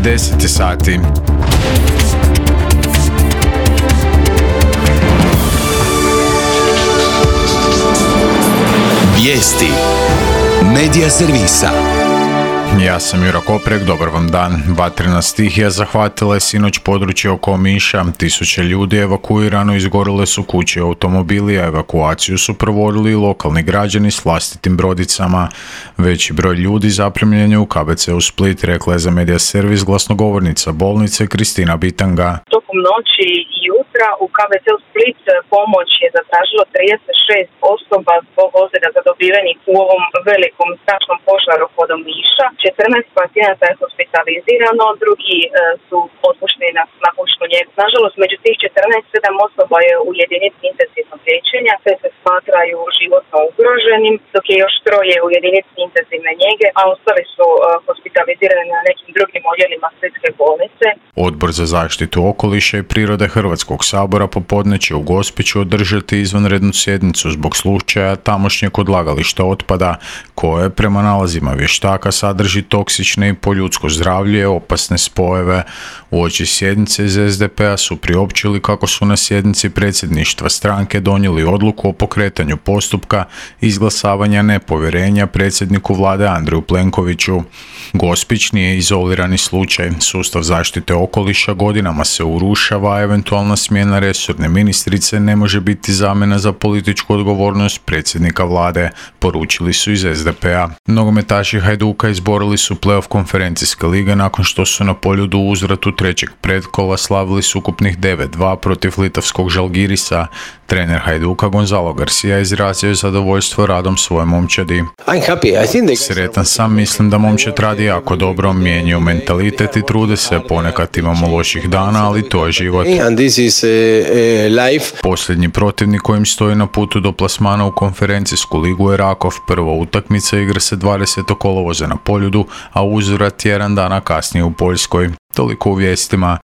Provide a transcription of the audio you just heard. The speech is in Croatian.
10 sati. Vijesti Medija servisa. Ja sam Jura Koprek, dobar vam dan. Vatrena stihija zahvatila je sinoć područje oko Omiša. Tisuće ljudi evakuirano, izgorile su kuće i automobili, a evakuaciju su provodili lokalni građani s vlastitim brodicama. Veći broj ljudi zaprimljen je u KBC-u Split, rekla je za Medija servis glasnogovornica bolnice Kristina Bitanga. Tokom noći i jutra u KBC-u Split pomoć je zatražilo 36 osoba zbog ozljeda zadobivenih u ovom velikom strašnom požaru kod Omiša. 14 pacijenata je hospitalizirano, drugi su otpušteni na kućnu njegu. Nažalost, među tih 14, 7 osoba je u jedinici intenzivnog liječenja, sve se smatraju životno ugroženim, dok je još 3 u jedinici intenzivne njege, a ostali su hospitalizirani na nekim drugim odjelima Splitske bolnice. Odbor za zaštitu okoliša i prirode Hrvatskog sabora popodne će u Gospiću održati izvanrednu sjednicu zbog slučaja tamošnjeg odlagališta otpada, koje prema nalazima vještaka sadrži toksične i po ljudsko zdravlje opasne spojeve. Uoči sjednice iz SDP-a su priopćili kako su na sjednici predsjedništva stranke donijeli odluku o pokretanju postupka izglasavanja nepovjerenja predsjedniku vlade Andreju Plenkoviću. Gospić nije izolirani slučaj. Sustav zaštite okoliša godinama se urušava, a eventualna smjena resorne ministrice ne može biti zamjena za političku odgovornost predsjednika vlade, poručili su iz SDP-a. Nogometaši Hajduka izborili su play-off konferencijske lige nakon što su na Poljudu u uzvratu trećeg predkola slavili s ukupnih 9-2 protiv litavskog Žalgirisa. Trener Hajduka Gonzalo Garcia izrazio je zadovoljstvo radom svoje momčadi. Sretan sam, mislim da momčad radi jako dobro, mijenjaju mentalitet i trude se, ponekad imamo loših dana, ali to je život. Posljednji protivnik kojim stoji na putu do plasmana u konferencijsku ligu je Rakov. Prva utakmica igra se 20. kolovoza na Poljudu, a uzvrat tjedan dana kasnije u Poljskoj. Toliko u vijestima.